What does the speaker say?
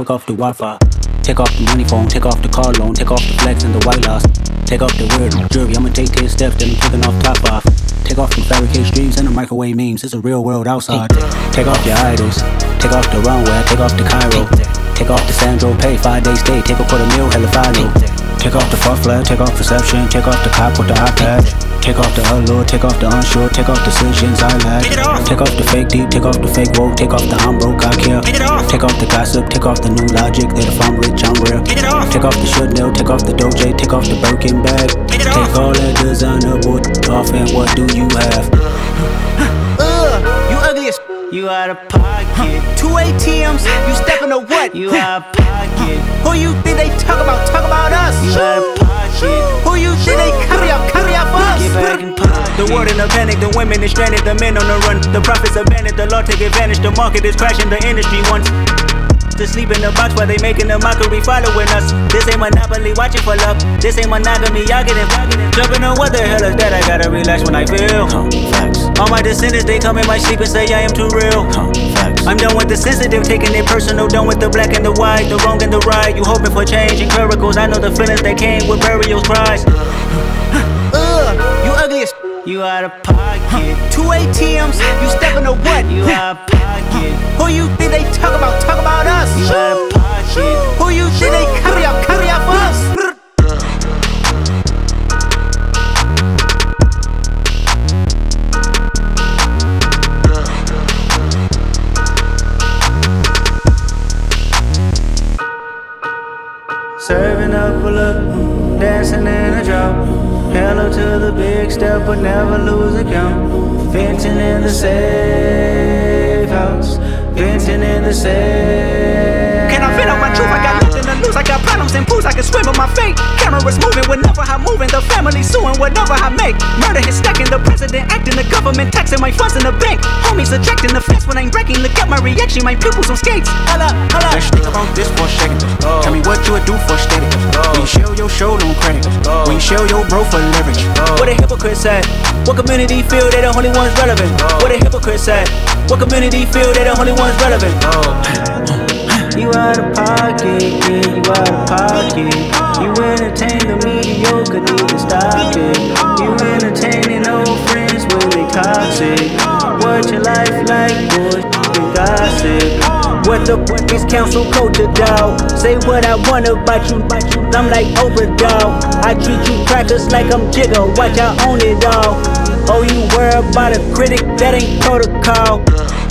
quick off the Wi-Fi. Take off the money phone, take off the car loan, take off the flex and the white loss. Take off the weird jewelry, I'ma take 10 steps, then I'm taking off top off. Take off them fabricated streams and the microwave memes, it's a real world outside. Take off your idols, take off the runway, take off the Cairo. Take off the Sandro pay, 5-day stay, take a $250,000, hella final. Take off the fuck flag, take off perception, take off the cop with the eye patch. Take off the allure, take off the unsure, take off decisions I lack. Take off the fake deep, take off the fake woke, take off the I'm broke, I care. Take off the gossip, take off the new logic that if I'm rich, I'm real. Take off the Chanel, take off the Doja, take off the Birkin bag. Take all that designer boy off and what do you have? You ugly as you out of pocket. 2 ATMs, you steppin' to what? You out of pocket. Who you think they talk about? Talk about us. You out of pocket. Who you think they carry up for us? Get back in pocket. The world in a panic, the women is stranded, the men on the run. The profits abandoned, the law take advantage, the market is crashing, the industry wants to sleep in the box while they making a mockery following us. This ain't Monopoly, watching for love. This ain't monogamy, y'all getting jumping on what the hell is that? I gotta relax when I feel. Facts. All my descendants, they come in my sleep and say I am too real. Facts. I'm done with the sensitive, taking it personal. Done with the black and the white, the wrong and the right. You hoping for change and miracles. I know the feelings that came with burial cries. You ugly as you out of pocket. 2 ATMs, you steppin' to what? You out of pocket. Who you think they talk about? Talk about us. You out of pocket. Who you think they carry up for us? Serving up a look, dancing in a drop. Hello to the big step, but never lose a count. Venting in the safe house, venting in the safe. Can I vent out my truth? I got nothing to lose. I got problems and pools. I can swim with my fate. Cameras moving whenever I'm moving. The family suing whatever I make. Murder is stacking. The president acting. The government taxing my funds in the bank. Homies ejecting the fence when I'm breaking. Look at my reaction. My pupils on skates. Holla, holla. Let's think about this for a second. Tell me what you would do for status. When you show your show, don't credit. When you show your bro for leverage. What a hypocrite said. What community feel they the only ones relevant? What a hypocrite said. What community feel they the only ones relevant? You out of pocket, yeah, you out of pocket. You entertain the mediocre, need to stop it. You entertaining old friends when they toxic. What your life like, bullshit and gossip. What the is council culture, dawg? Say what I want about you, I'm like Oprah, dawg. I treat you crackers like I'm Jigga, watch I own it all. Oh, you worry about a critic, that ain't protocol.